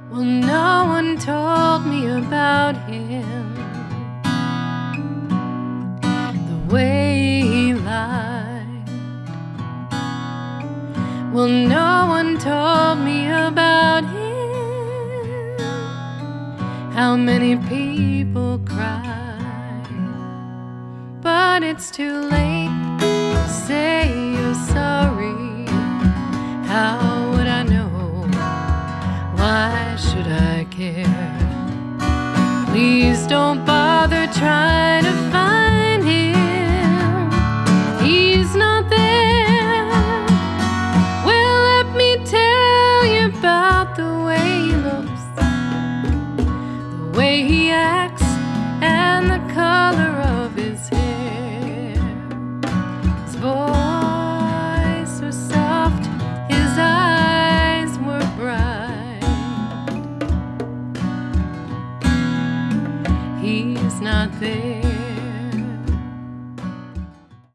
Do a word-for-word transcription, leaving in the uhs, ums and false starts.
Well, no one told me about him, the way he lied. Well, no one told me about him, how many people cried. But it's too late to say you're sorry. How would I know? Why should I care? Please don't bother trying to find him. He's not there. Well, let me tell you about the way he looks, the way he acts, and the color of his hair. His voice was soft, his eyes were bright. He's not there.